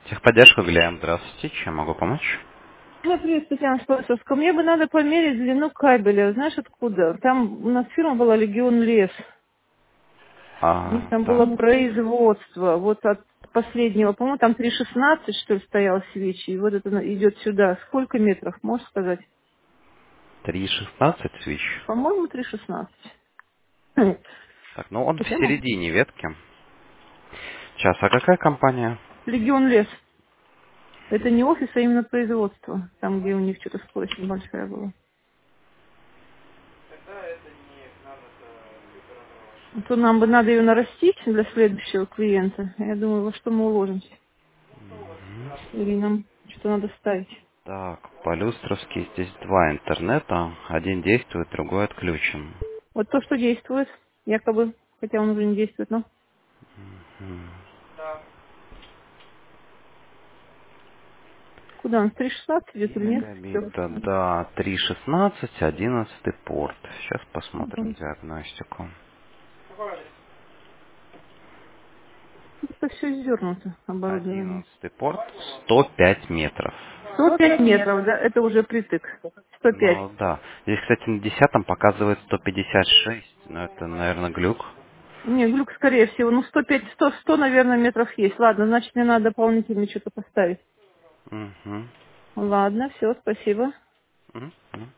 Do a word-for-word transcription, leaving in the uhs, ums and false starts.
Техподдержка Глеем. Здравствуйте. Чем могу помочь? Ну, привет, Татьяна Спасовская. Мне бы надо померить длину кабеля. Знаешь, откуда? Там у нас фирма была «Легион Лес». У них А, там было так. производство. Вот от последнего, по-моему, там три шестнадцать, что ли, стоял свечи. И вот это на- идет сюда. Сколько метров, можешь сказать? три шестнадцать свич. По-моему, три шестнадцать. Хм. Так, ну он в Хотя, ну, середине ветки. Сейчас, а какая компания? «Легион Лес». Это не офис, а именно производство. Там, где у них что-то скорость небольшая была. То нам бы надо ее нарастить для следующего клиента. Я думаю, во что мы уложимся. Или нам что-то надо ставить. Так, по-люстровски здесь два интернета. Один действует, другой отключен. Вот то, что действует, якобы, хотя он уже не действует, но М, куда он? три шестнадцать идет или нет? Гигабита, да, три шестнадцать, одиннадцатый порт. Сейчас посмотрим Все. диагностику. Это все издернуто оборудование. Одиннадцатый порт, сто пять метров. сто пять метров, да, это уже притык. сто пять. Ну да. Здесь, кстати, на десятом показывает сто пятьдесят шесть. Но это, наверное, глюк. Не, глюк, скорее всего. Ну, сто пять, сто, сто, наверное, метров есть. Ладно, значит, мне надо дополнительно что-то поставить. Угу. Ладно, все, спасибо. Мгм.